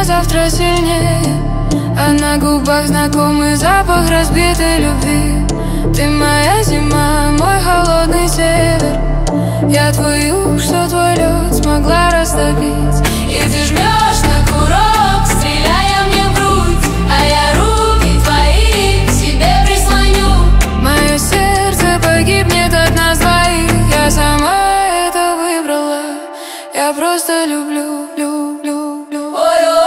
на завтра сильнее, а на губах знакомый запах разбитой любви. Ты моя зима, мой холодный север. Я твой юг, что твой лед смогла растопить. И ты жмешь на курок, стреляя мне в грудь, а я руки твои к себе прислоню. Мое сердце погибнет от нас двоих. Я сама это выбрала. Я просто люблю, люблю, люблю.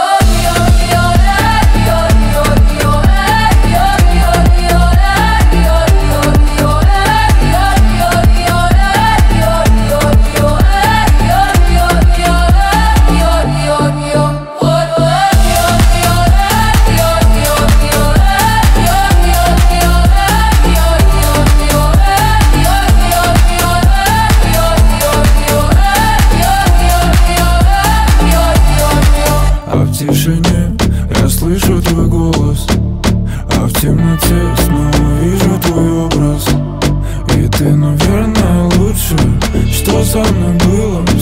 В тишине я слышу твой голос, а в темноте снова вижу твой образ. И ты, наверное, лучше, что со мной было.